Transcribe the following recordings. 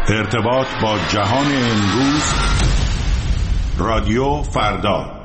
ارتباط با جهان امروز. رادیو فردا.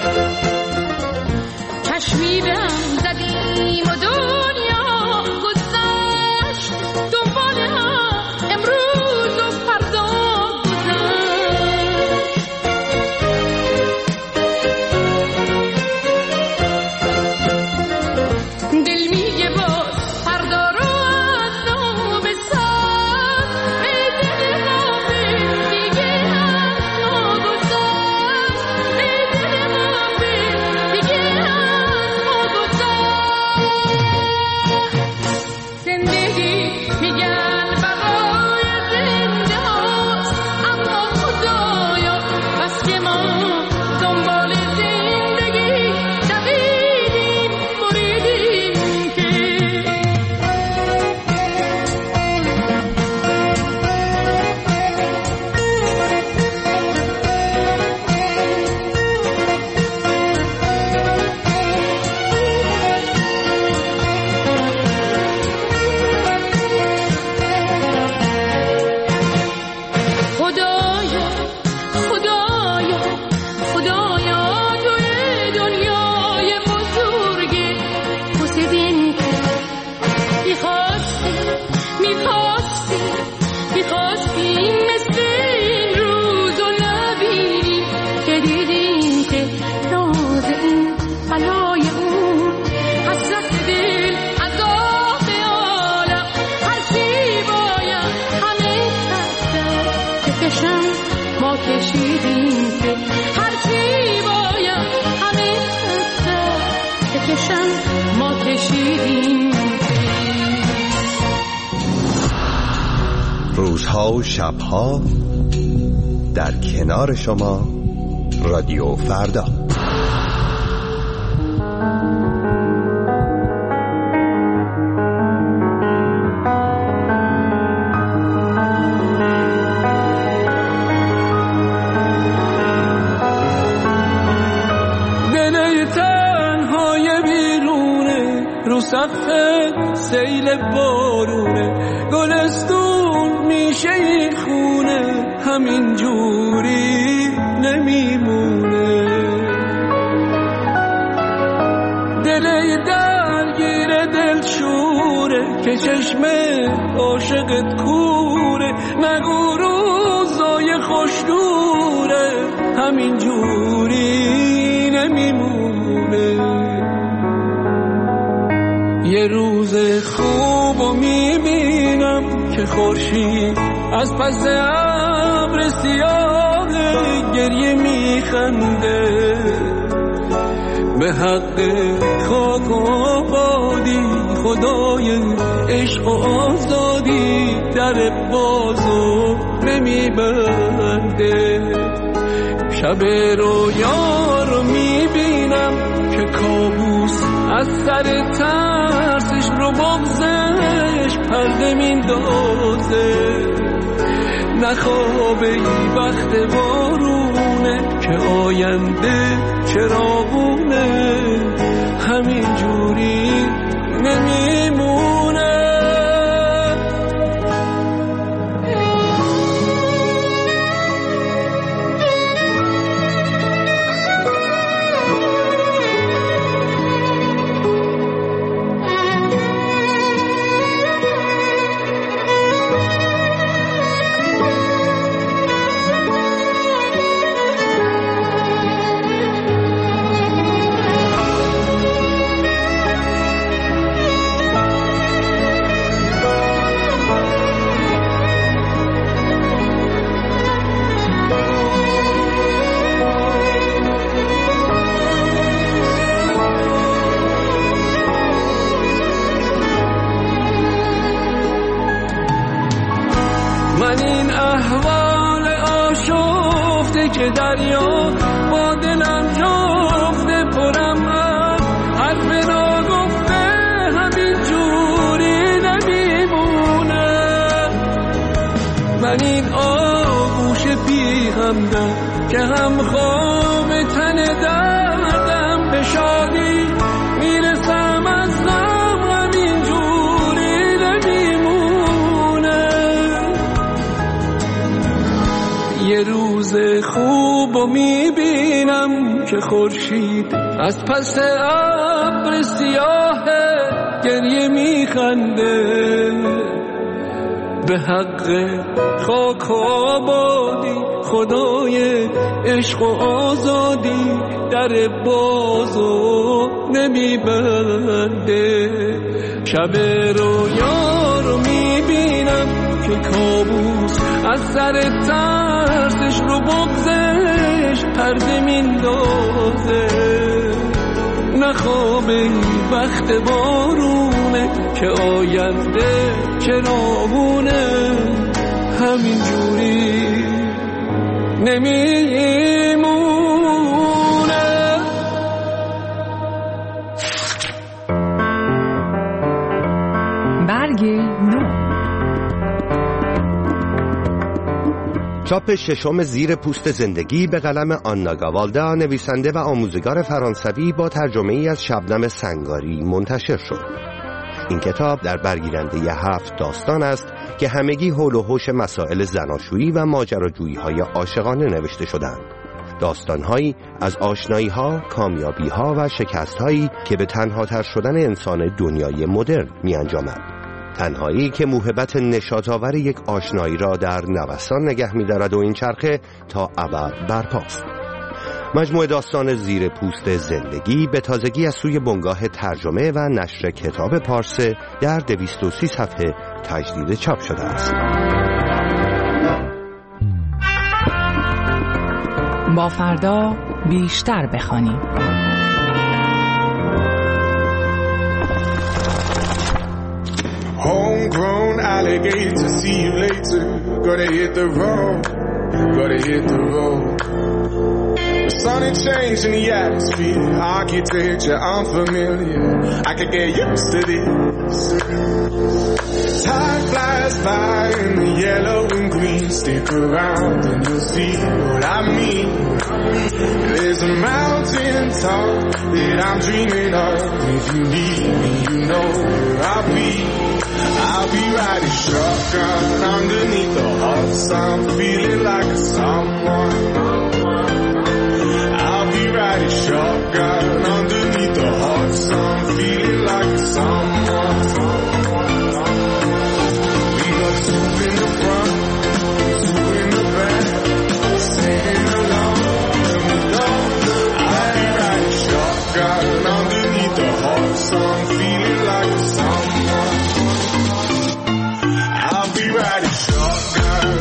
چشمی به هم زدیم و دنیا گذشت روزها و شبها در کنار شما رادیو فردا. دل تنهای بیرونه، رو صفحه سیل بارونه، گلستون میشه این خونه، همین جوری نمیمونه. دل درگیر دل شوره که چشم عاشقت کوره، نگو روزای خوش دوره، همین جوری نمیمونه. یه روز خوبو میبینم که خورشید از پس ابر سیاه گریه میخنده، به حق خاک و آبادی خدای عشق و آزادی در بازو نمیبنده. شب رویا رو میبینم که کابوس از سر ترسش رو بغزش پرده میندازه، نخوابه ای وقت بارونه که آینده چراغونه، همین جوری نمیمونه. من این احوال آشفته که دریا با دلم جفته، پرم از حرف ناگفته، همین جوری نمیمونه. من این آغوش پیهمدم که هم خواب تن دردم، به شادی میرسم از غم، همین جوری نمیمونه. یه روز خوبو میبینم که خورشید از پس ابر سیاه گریه میخنده، به حق خاک و آبادی خدای عشق و آزادی در بازو نمیبنده. شب رویا رو میبینم که کابوس از سر ترسش رو بغزش پرده میندازه، نخوابه ای وقت بارونه که آینده چراغونه، همین جوری نمیمونه. برگ نو. چاپ ششم زیر پوست زندگی به قلم آنا گاوالدا، نویسنده و آموزگار فرانسوی، با ترجمه ای از شبنم سنگاری منتشر شد. این کتاب در برگیرنده 7 داستان است که همگی حول و حوش مسائل زناشویی و ماجراجویی‌های عاشقانه نوشته شدند. داستان‌هایی از آشنایی‌ها، کامیابی‌ها و شکست‌هایی که به تنهاتر شدن انسان دنیای مدرن می‌انجامد. تنهایی که موهبت نشاط‌آور یک آشنایی را در نوسان نگه می‌دارد و این چرخه تا ابد برپاست. مجموعه داستان زیر پوست زندگی به تازگی از سوی بنگاه ترجمه و نشر کتاب پارسه در 230 صفحه تجدید چاپ شده است. با فردا بیشتر بخوانیم. homegrown alligator. See you later. Gotta hit the road. Gotta hit the road. The sun ain't changing the atmosphere. Architecture unfamiliar. I could get used to this. Time flies by in the yellow and green. Stick around and you'll see what I mean. There's a mountain top that I'm dreaming of. If you need me, you know where I'll be. I'll be riding shotgun underneath the hot sun, feeling like a someone. I'll be riding shotgun underneath the hot sun, feeling like a someone. We got two in the front, two in the back, singing along, and we don't. I'll be riding shotgun underneath the hot sun, feeling like a someone. I'll be riding shotgun.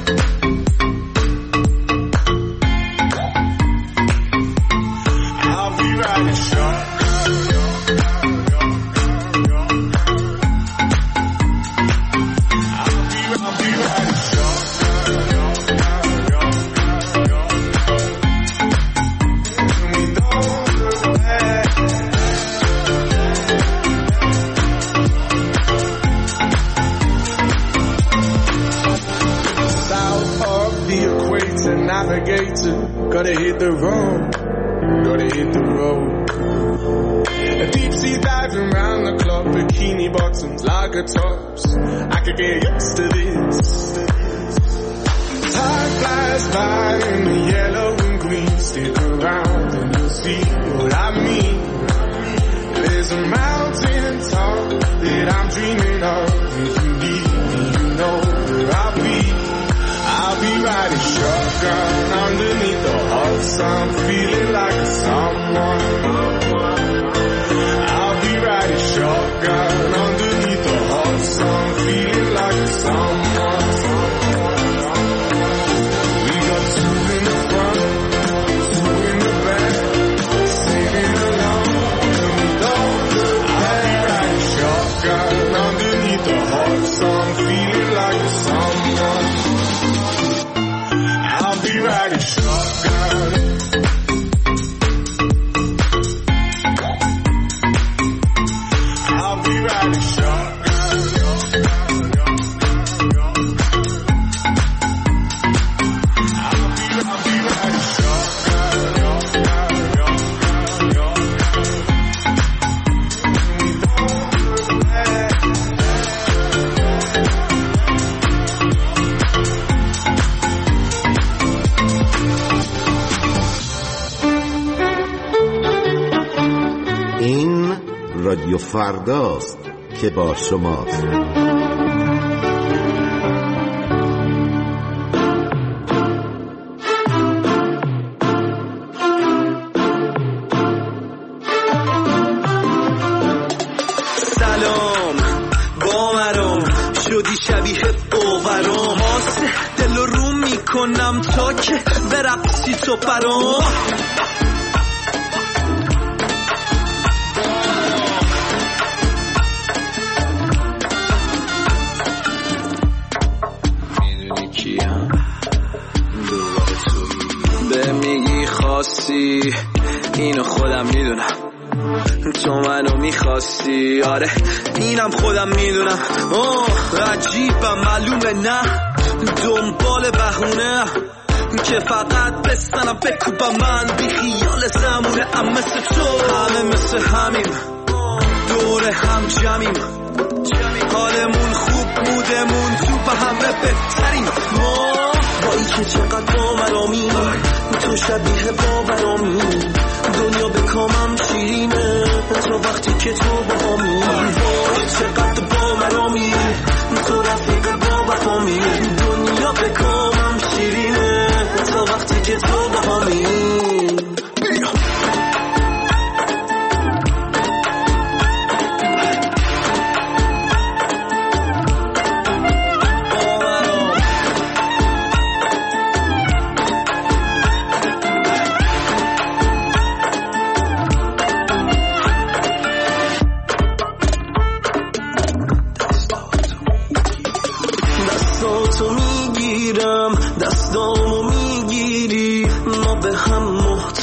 I'll be riding shotgun. I'll be riding shotgun. And we don't look back. South of the equator, navigator, gotta hit the road, gotta hit the road. A deep sea diving round the clock, bikini bottoms, lager tops. I could get used to this. Time flies by in the yellow and green. Stick around and you'll see what I mean. There's a mountain top that I'm dreaming of. If you need me, you know where I'll be. I'll be riding shotgun underneath the hot sun, feeling like a someone. I'll be riding shotgun underneath the hot sun, feeling like a someone. We got two in the front, two in the back, singing along, and we don't look back. I'll be riding shotgun underneath the hot sun, feeling like a someone. I'll be riding shotgun. I'll be riding shotgun. I'll be riding shotgun. We don't look back. این رادیو فرداست که با شماست. سلام باورم شدی شبیه باورم آسه دل رو میکنم تا که برقصی تو برام به میگی خواستی اینو خودم میدونم تو منو میخواستی آره اینم خودم میدونم عجیبم معلومه نه دنبال بهونه که فقط بستنم بکوبم من بی خیال زمونه ام مثل تو همه مثل همیم دور هم جمعیم حالمون خوب بودمون تو به همه بهتریم ما با این که چقدر باورامی تو شبیه باورامی دنیا به کامم شیرینه تو وقتی که تو با همی وای چقدر باورامی تو رفیق با وفامی دنیا به کامم شیرینه تو وقتی که تو با همی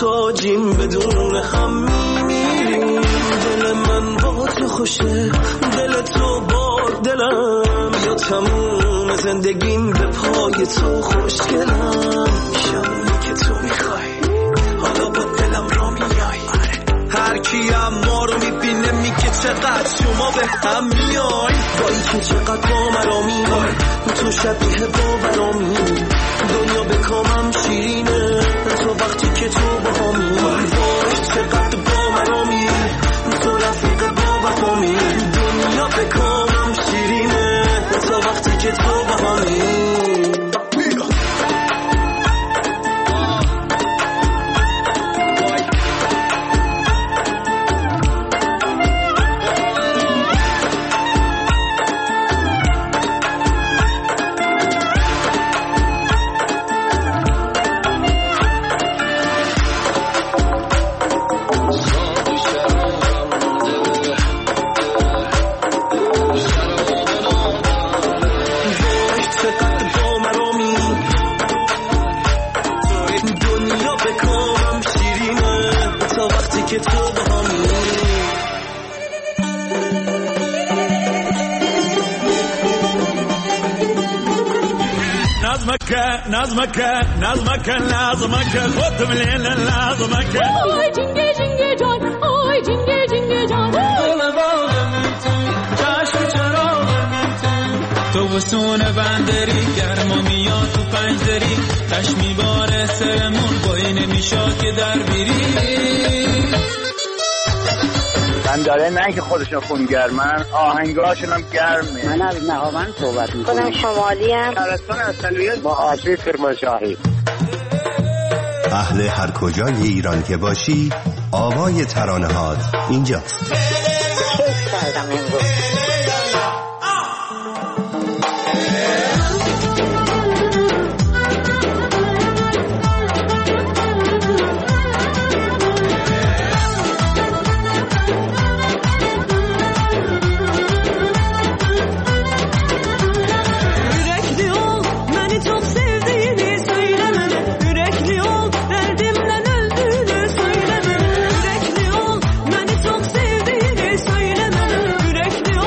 محتاجیم بدون هم میمیریم. دل من با تو خوشه، دل تو با دلم، یا تموم زندگیم به پای تو خوشگلم. شمونی که تو میخوای حالا با دلم را میای. هر کیم ما رو میبینه میگه چقدر شما به هم میای. بایی که چقدر با مرا میای، تو شبیه باورامی. دنیا به کامم شیرینه تو وقتی که تو با همی. وای چقدر با مرامی، تو رفیق با وفامی. دنیا به کامم شیرینه تو وقتی که تو با همی. نظمك خد من هنا نظمك. آی جنگه جنگه جان، آی جنگه جنگه جان. دل باغم چشم چراغم تو بسون بندری، گرما میاد تو پنجدری. تشمی باره سرمون بایی نمیشاد که در بیری. من داره نه که خودشون خونگرمن، آهنگاشون هم گرمه. من از نهاوند صحبت میکنم. خودم شمالی هم. ترستان اصلیت با آشی کرمانشاهی. اهل هر کجای ایران که باشی، آوای ترانه‌هات اینجاست. کیف کردم امروز. Yürekli ol,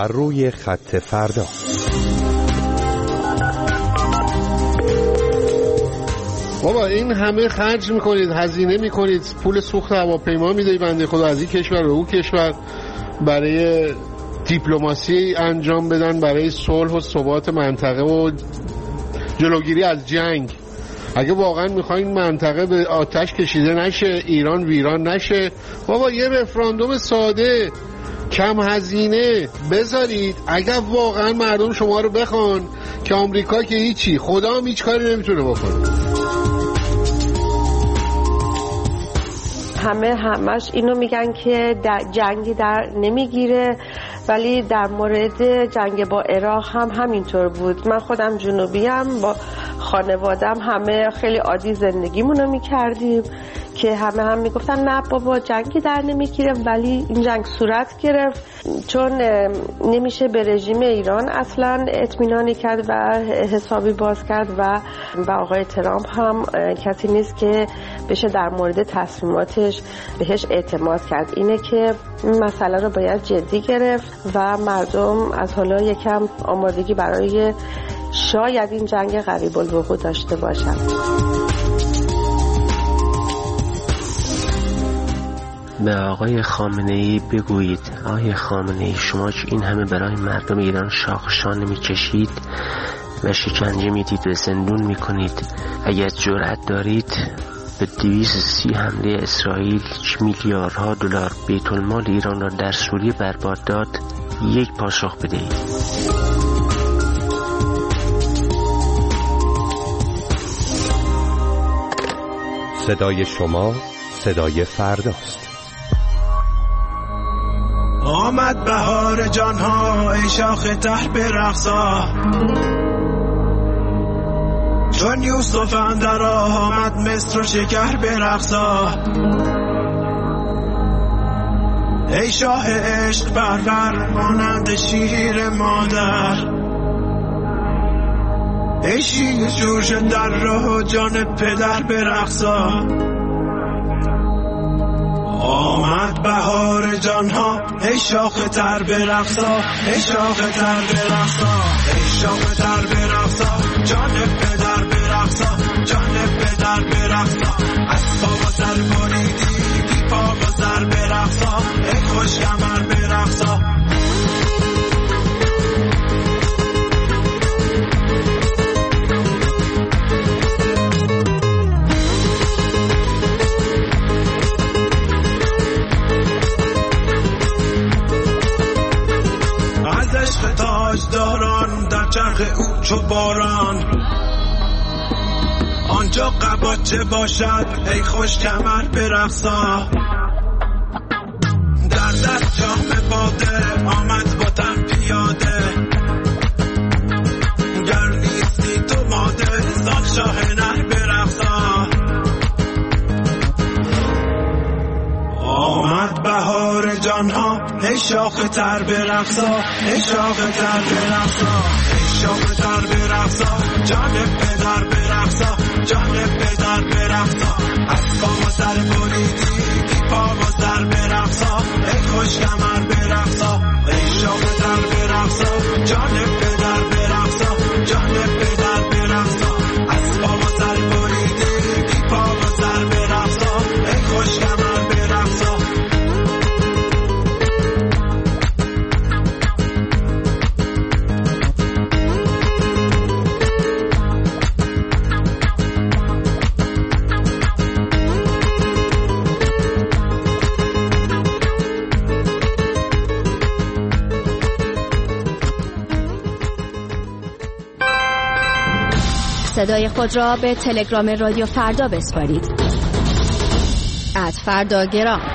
بر روی خط فردا. بابا این همه خرج میکنید، هزینه میکنید، پول سوخت هواپیما میدهی بنده خدا از این کشور به اون کشور برای دیپلماسی انجام بدن، برای صلح و ثبات منطقه و جلوگیری از جنگ. اگه واقعا میخواین منطقه به آتش کشیده نشه، ایران ویران نشه، بابا یه رفراندوم ساده کم هزینه بذارید. اگر واقعا مردم شما رو بخوان که آمریکا که هیچی، خدا هم هیچ کاری نمیتونه بکنه. همش اینو میگن که جنگی در نمیگیره، ولی در مورد جنگ با عراق هم همینطور بود. من خودم جنوبیم، با خانوادم همه خیلی عادی زندگیمونو میکردیم که همه هم میگفتن نه بابا جنگی در نمیگیره، ولی این جنگ صورت گرفت چون نمیشه به رژیم ایران اصلا اطمینانی کرد و حسابی باز کرد و آقای ترامپ هم کسی نیست که بشه در مورد تصمیماتش بهش اعتماد کرد. اینه که مسئله رو باید جدی گرفت و مردم از حالا یکم آمادگی برای شاید این جنگ قریب الوقوع داشته باشن. به آقای خامنه‌ای بگویید آقای خامنه‌ای، شما که این همه برای مردم ایران شاخشانه می‌کشید و شکنجه میدید و زندون می‌کنید، اگر جرأت دارید به 230 حمله اسرائیل که میلیاردها دلار بیت المال ایران را در سوریه برباد داد یک پاسخ بدهید. صدای شما صدای فرداست. آمد بهار جانها ای شاخ ته برقصا، چون یوسف اندر آمد مصر و شکر برقصا. ای شاه عشق پرور مانند شیر مادر، ای شیر جوش در راه جان پدر برقصا. آمد بهار جانها ای شاخ تر برقصا، ای شاخ تر برقصا، ای شاخ تر برقصا، جان پدر برقصا، جان پدر برقصا. از پا و سر بریدی بی پا و سر برقصا، ای خوش کمر برقصا. تاجداران در چرخ او چو باران، آنجا قباچه باشد ای خوش کمر برقصا. در دست جام باده آمد با تن پیاده، گر نیستی تو ماده زال شاه نر برقصا. آمد بهار جانها ای شاخ تر برقصا، ای شاخ تر برقصا، ای شاخ تر برقصا، جان پدر برقصا، جان پدر برقصا. از پا و سر بریدی بی پا و سر برقصا، ای خوش کمر برقصا. ای شاخ تر برقصا، جان پدر برقصا، جان پدر برقصا. از پا و سر بریدی بی پا و سر برقصا، ای خوش کمر برقصا. صدای خود را به تلگرام رادیو فردا بسپارید. @فرداگرام.